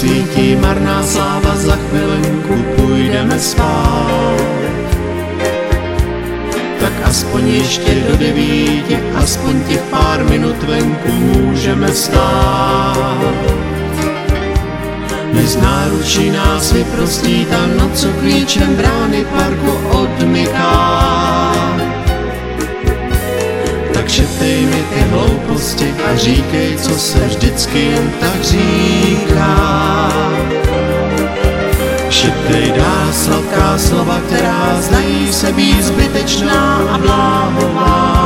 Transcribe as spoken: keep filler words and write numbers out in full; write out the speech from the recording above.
svítí marná sláva, za chvilenku půjdeme spát. Tak aspoň ještě do devíti, aspoň těch pár minut venku můžeme stát. My z náručí nás vyprostí ta noc, co klíčem brány parku odmyká. Tak šeptej mi ty hlouposti a říkej, co se vždycky jen tak říká. Šeptej dál sladká slova, která zdají se být zbytečná a bláhová.